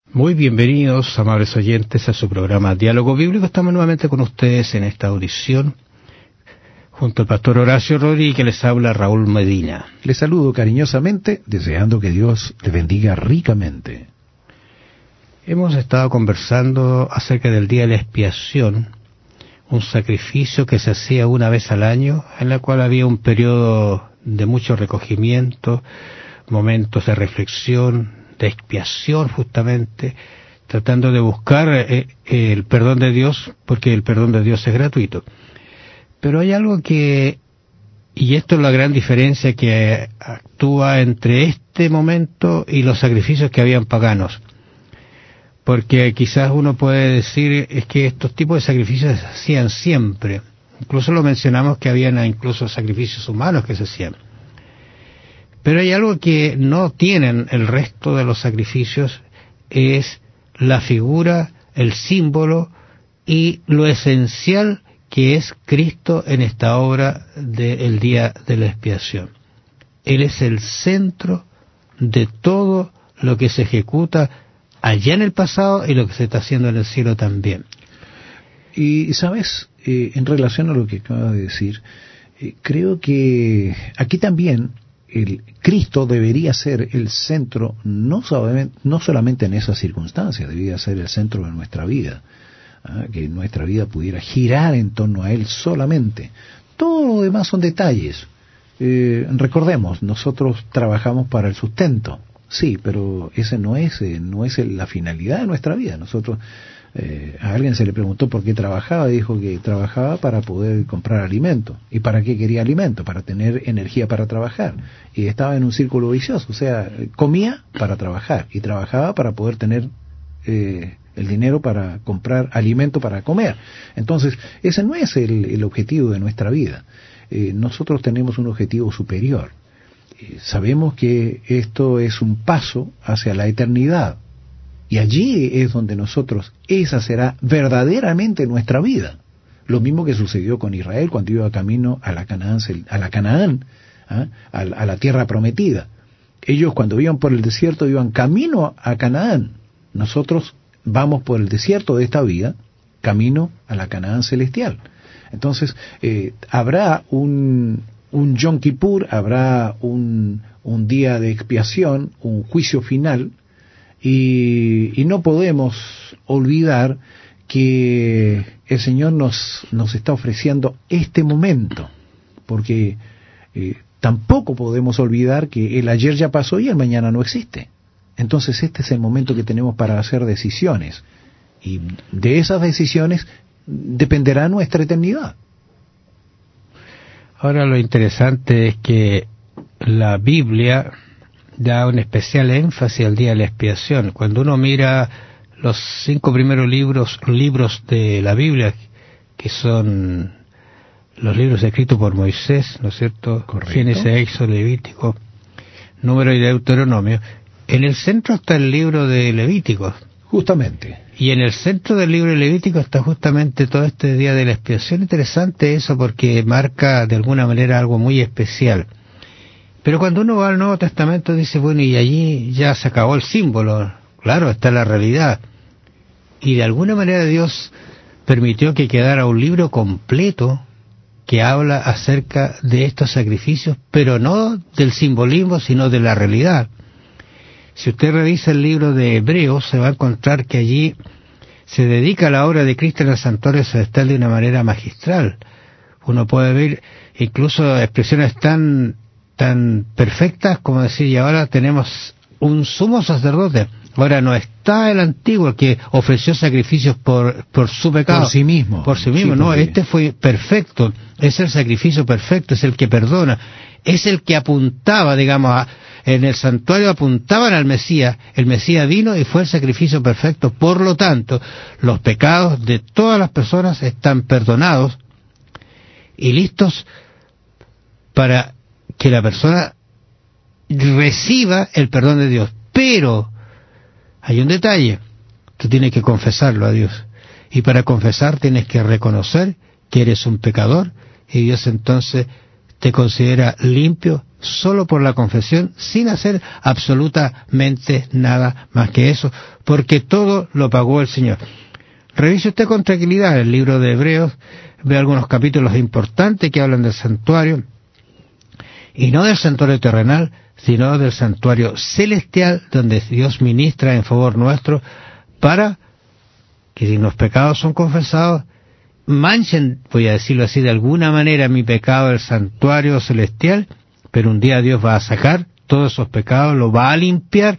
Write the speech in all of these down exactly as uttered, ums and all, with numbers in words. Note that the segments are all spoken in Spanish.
Muy bienvenidos, amables oyentes, a su programa Diálogo Bíblico. Estamos nuevamente con ustedes en esta audición, junto al pastor Horacio Rodríguez, que les habla Raúl Medina. Les saludo cariñosamente, deseando que Dios les bendiga ricamente. Hemos estado conversando acerca del Día de la Expiación, un sacrificio que se hacía una vez al año, en la cual había un periodo de mucho recogimiento, momentos de reflexión, de expiación, justamente, tratando de buscar eh, el perdón de Dios, porque el perdón de Dios es gratuito. Pero hay algo que, y esto es la gran diferencia que actúa entre este momento y los sacrificios que habían paganos. Porque quizás uno puede decir, es que estos tipos de sacrificios se hacían siempre. Incluso lo mencionamos que habían incluso sacrificios humanos que se hacían. Pero hay algo que no tienen el resto de los sacrificios, es la figura, el símbolo y lo esencial que es Cristo en esta obra del día de la expiación. Él es el centro de todo lo que se ejecuta allá en el pasado y lo que se está haciendo en el cielo también. Y, ¿sabes? Eh, en relación a lo que acaba de decir, eh, creo que aquí también el Cristo debería ser el centro, no solamente, no solamente en esas circunstancias, debería ser el centro de nuestra vida, ¿ah? Que nuestra vida pudiera girar en torno a Él solamente. Todo lo demás son detalles. Eh, recordemos, nosotros trabajamos para el sustento, sí, pero ese no es, eh, no es la finalidad de nuestra vida. Nosotros, eh, a alguien se le preguntó por qué trabajaba, dijo que trabajaba para poder comprar alimento. ¿Y para qué quería alimento? Para tener energía para trabajar. Y estaba en un círculo vicioso, o sea, comía para trabajar y trabajaba para poder tener eh, el dinero para comprar alimento para comer. Entonces, ese no es el, el objetivo de nuestra vida. Eh, nosotros tenemos un objetivo superior. Eh, sabemos que esto es un paso hacia la eternidad. Y allí es donde nosotros, esa será verdaderamente nuestra vida. Lo mismo que sucedió con Israel cuando iba camino a la Canaán, a la, Canaán, ¿ah? a, a la tierra prometida. Ellos cuando iban por el desierto iban camino a Canaán. Nosotros vamos por el desierto de esta vida, camino a la Canaán celestial. Entonces, eh, habrá un, un Yom Kippur, habrá un, un día de expiación, un juicio final. Y, y no podemos olvidar que el Señor nos, nos está ofreciendo este momento, porque eh, tampoco podemos olvidar que el ayer ya pasó y el mañana no existe. Entonces este es el momento que tenemos para hacer decisiones, y de esas decisiones dependerá nuestra eternidad. Ahora lo interesante es que la Biblia da un especial énfasis al día de la expiación. Cuando uno mira los cinco primeros libros libros de la Biblia, que son los libros escritos por Moisés, ¿no es cierto? Correcto. Génesis, Éxodo, Levítico, Número y Deuteronomio. En el centro está el libro de Levítico. Justamente. Y en el centro del libro de Levítico está justamente todo este día de la expiación. Interesante eso porque marca de alguna manera algo muy especial. Pero cuando uno va al Nuevo Testamento dice, bueno, y allí ya se acabó el símbolo. Claro, está la realidad. Y de alguna manera Dios permitió que quedara un libro completo que habla acerca de estos sacrificios, pero no del simbolismo, sino de la realidad. Si usted revisa el libro de Hebreos, se va a encontrar que allí se dedica a la obra de Cristo en el santuario celestial de una manera magistral. Uno puede ver incluso expresiones tan tan perfectas como decir, y ahora tenemos un sumo sacerdote. Ahora no está el antiguo que ofreció sacrificios por por su pecado. Por sí mismo. Por sí mismo, sí, no, porque... este fue perfecto, es el sacrificio perfecto, es el que perdona, es el que apuntaba, digamos, a, en el santuario apuntaban al Mesías, el Mesías vino y fue el sacrificio perfecto, por lo tanto, los pecados de todas las personas están perdonados y listos para que la persona reciba el perdón de Dios. Pero hay un detalle, tú tienes que confesarlo a Dios, y para confesar tienes que reconocer que eres un pecador, y Dios entonces te considera limpio solo por la confesión, sin hacer absolutamente nada más que eso, porque todo lo pagó el Señor. Revise usted con tranquilidad el libro de Hebreos, ve algunos capítulos importantes que hablan del santuario, y no del santuario terrenal, sino del santuario celestial, donde Dios ministra en favor nuestro, para que si los pecados son confesados, manchen, voy a decirlo así, de alguna manera mi pecado del santuario celestial, pero un día Dios va a sacar todos esos pecados, lo va a limpiar,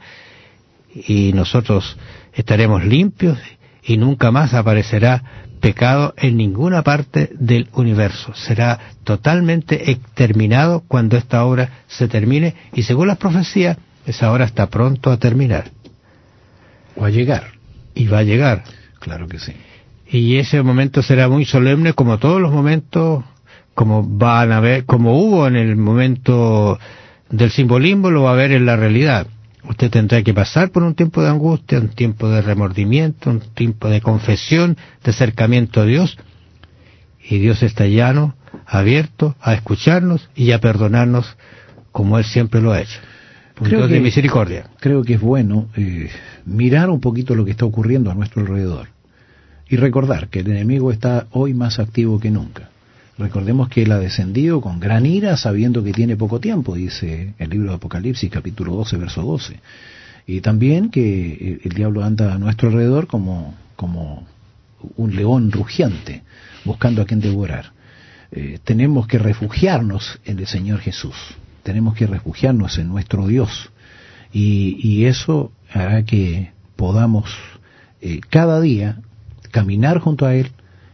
y nosotros estaremos limpios, y nunca más aparecerá pecado en ninguna parte del universo. Será totalmente exterminado cuando esta obra se termine, y según las profecías, esa obra está pronto a terminar. O a llegar. Y va a llegar. Claro que sí. Y ese momento será muy solemne, como todos los momentos, como van a ver, como hubo en el momento del simbolismo, lo va a haber en la realidad. Usted tendrá que pasar por un tiempo de angustia, un tiempo de remordimiento, un tiempo de confesión, de acercamiento a Dios, y Dios está llano, abierto a escucharnos y a perdonarnos como Él siempre lo ha hecho. Un creo Dios que, de misericordia. Creo que es bueno eh, mirar un poquito lo que está ocurriendo a nuestro alrededor y recordar que el enemigo está hoy más activo que nunca. Recordemos que Él ha descendido con gran ira sabiendo que tiene poco tiempo, dice el libro de Apocalipsis, capítulo doce, verso doce. Y también que el diablo anda a nuestro alrededor como, como un león rugiente, buscando a quien devorar. Eh, tenemos que refugiarnos en el Señor Jesús, tenemos que refugiarnos en nuestro Dios, y, y eso hará que podamos eh, cada día caminar junto a Él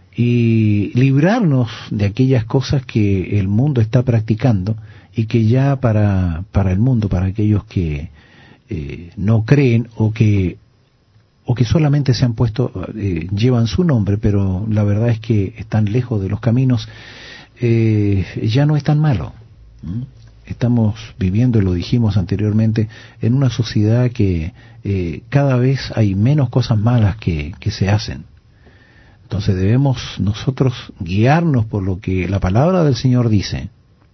y librarnos de aquellas cosas que el mundo está practicando y que ya para, para el mundo, para aquellos que eh, no creen o que o que solamente se han puesto, eh, llevan su nombre, pero la verdad es que están lejos de los caminos, eh, ya no es tan malo. ¿Mm? Estamos viviendo, y lo dijimos anteriormente, en una sociedad que eh, cada vez hay menos cosas malas que, que se hacen. Entonces debemos nosotros guiarnos por lo que la palabra del Señor dice.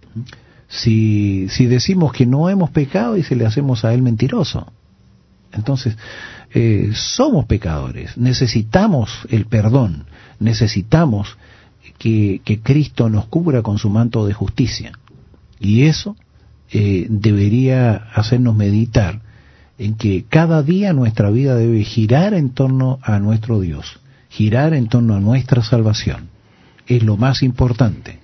Si, si decimos que no hemos pecado, y si le hacemos a Él mentiroso. Entonces, eh, somos pecadores, necesitamos el perdón, necesitamos que, que Cristo nos cubra con su manto de justicia. Y eso eh, debería hacernos meditar en que cada día nuestra vida debe girar en torno a nuestro Dios, girar en torno a nuestra salvación. Es lo más importante.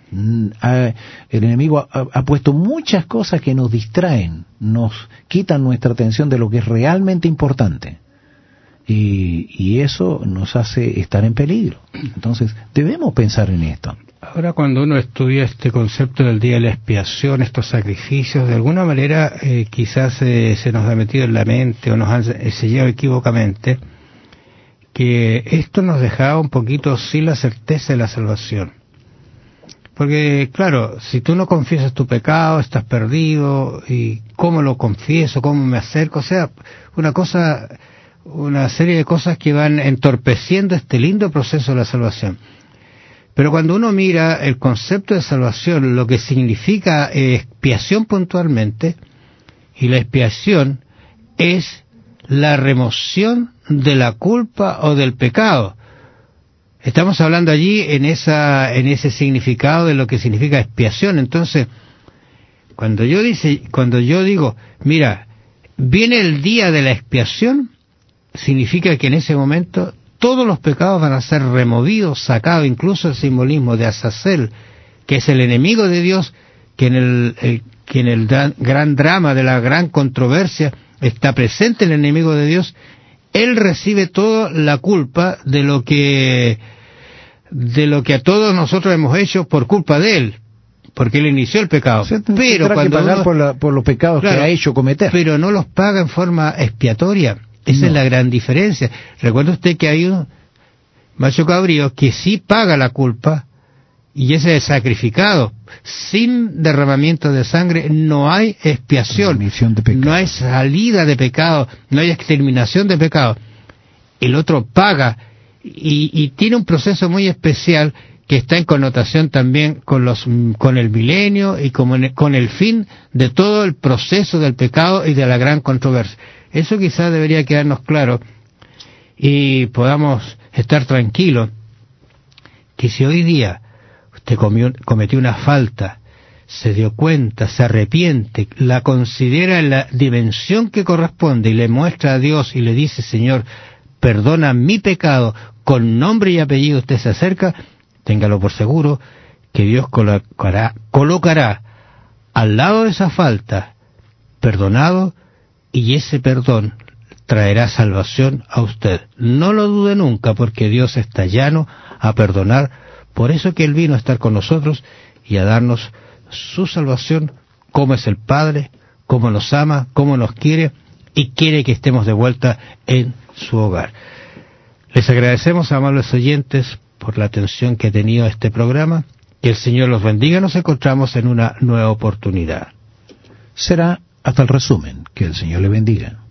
El enemigo ha, ha puesto muchas cosas que nos distraen, nos quitan nuestra atención de lo que es realmente importante. Y, y eso nos hace estar en peligro. Entonces, debemos pensar en esto. Ahora, cuando uno estudia este concepto del día de la expiación, estos sacrificios, de alguna manera eh, quizás eh, se nos ha metido en la mente o nos han enseñado equivocamente que esto nos dejaba un poquito sin la certeza de la salvación. Porque, claro, si tú no confiesas tu pecado, estás perdido, y cómo lo confieso, cómo me acerco, o sea, una cosa, una serie de cosas que van entorpeciendo este lindo proceso de la salvación. Pero cuando uno mira el concepto de salvación, lo que significa expiación puntualmente, y la expiación es la remoción de la culpa o del pecado. Estamos hablando allí en esa en ese significado de lo que significa expiación. Entonces, cuando yo dice, cuando yo digo, mira, viene el día de la expiación, significa que en ese momento todos los pecados van a ser removidos, sacados, incluso el simbolismo de Azazel, que es el enemigo de Dios, que en el, el que en el gran, gran drama de la gran controversia está presente el enemigo de Dios. Él recibe toda la culpa de lo que de lo que a todos nosotros hemos hecho por culpa de él, porque él inició el pecado. O sea, pero cuando que pagar uno, por, la, por los pecados, claro, que ha hecho cometer. Pero no los paga en forma expiatoria. Esa no es la gran diferencia. Recuerda usted que hay un macho cabrío que sí paga la culpa, y ese es sacrificado. Sin derramamiento de sangre no hay expiación, no hay salida de pecado, no hay exterminación de pecado. El otro paga, y, y tiene un proceso muy especial que está en connotación también con los con el milenio y con el, con el fin de todo el proceso del pecado y de la gran controversia. Eso quizás debería quedarnos claro y podamos estar tranquilos que si hoy día usted comió, cometió una falta, se dio cuenta, se arrepiente, la considera en la dimensión que corresponde y le muestra a Dios y le dice: Señor, perdona mi pecado, con nombre y apellido usted se acerca, téngalo por seguro que Dios colocará, colocará al lado de esa falta perdonado, y ese perdón traerá salvación a usted. No lo dude nunca, porque Dios está llano a perdonar. Por eso que Él vino a estar con nosotros y a darnos su salvación, como es el Padre, como nos ama, como nos quiere y quiere que estemos de vuelta en su hogar. Les agradecemos, amables oyentes, por la atención que ha tenido este programa. Que el Señor los bendiga. Nos encontramos en una nueva oportunidad. Será hasta el resumen. Que el Señor le bendiga.